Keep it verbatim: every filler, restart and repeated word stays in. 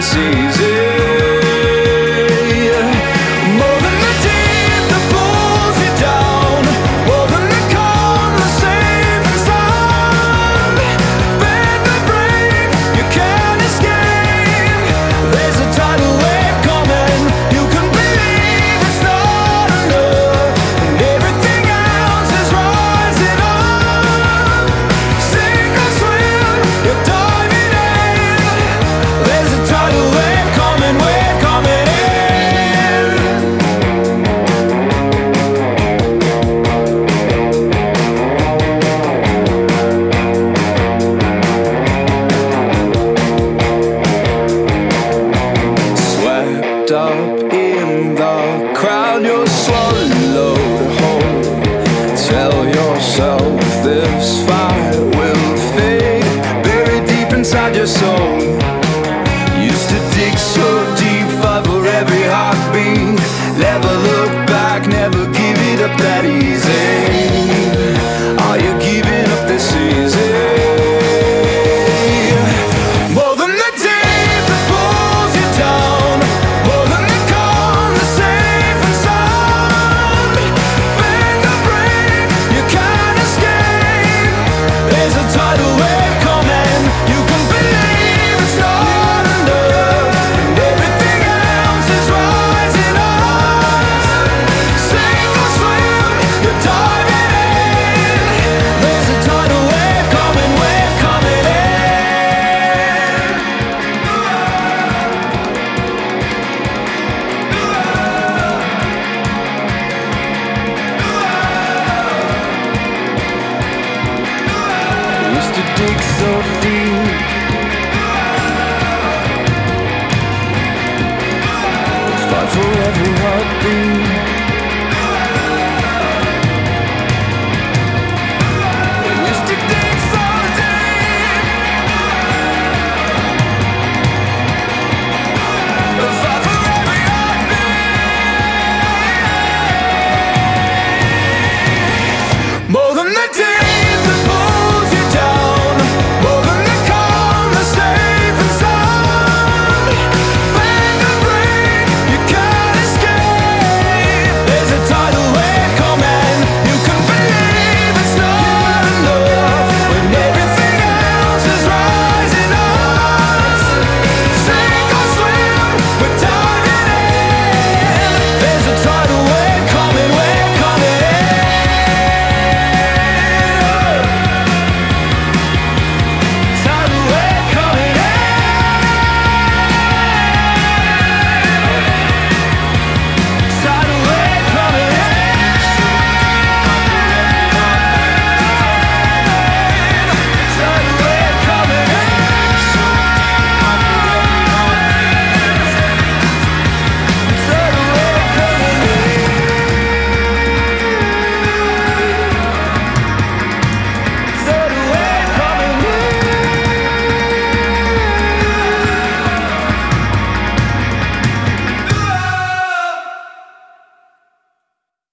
this easy. More than the deep that pulls you down, more than the calm, the safe and sound. Bend the break, you can't escape. There's a tidal wave coming, you can believe it's not enough, and everything else is rising up. Sink or swim, you're diving in. There's a tidal wave coming, wave coming in. Swept up in the crowd, you're swallowed whole. Tell yourself this fire will fade, buried deep inside your soul. Used to dig so deep, fight for every heartbeat. Never look back, never give it up that easy. Are you giving up this easy? More than the deep that pulls you down, more than the calm, the safe and sound. Bend the break, you can't escape. There's a tidal wave coming, you can believe it's not enough, and everything else is rising up. Sink or swim, you're diving in. There's a tidal wave coming, wave coming in. Used to dig so deep, fight for every